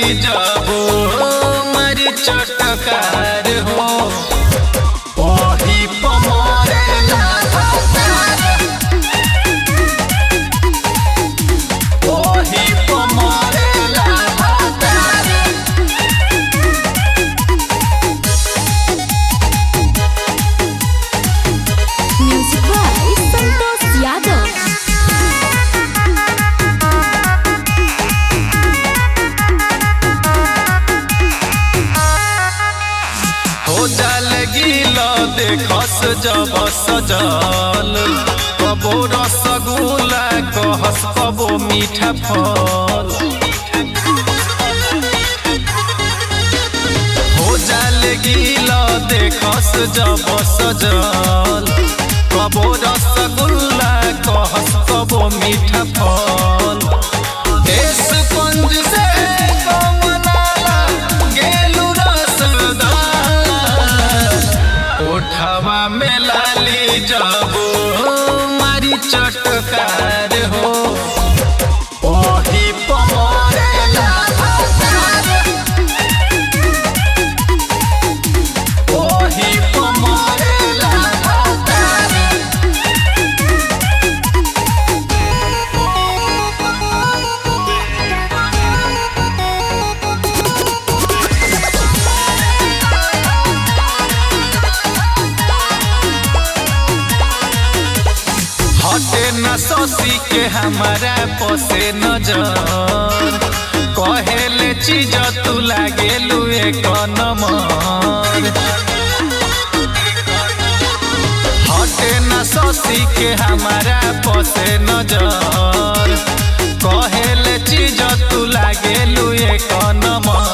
लाली जाबो मरी चटकार हो ओही पमरे ओही पमरे Music by Santosh Yadav. हो जाल गीला देखस जब सजल कबो रसगुल्ला कहस कबो मीठा फल हो जाल गीला देखस जब सजल कबो रसगुल्ला कहस कबो मीठा फल देश कुंज से कमलाला गेलू ओठवा में लाली जाबो मारी चटकार हो ओही पमरे ओही पमरे हटे न सोसी के हमारा पोसे नजर कहेले चीज तू लागेलू एक नंबर हटे न सोसी के हमारा पोसे नजर कहेले चीज तू लागेलू एक नंबर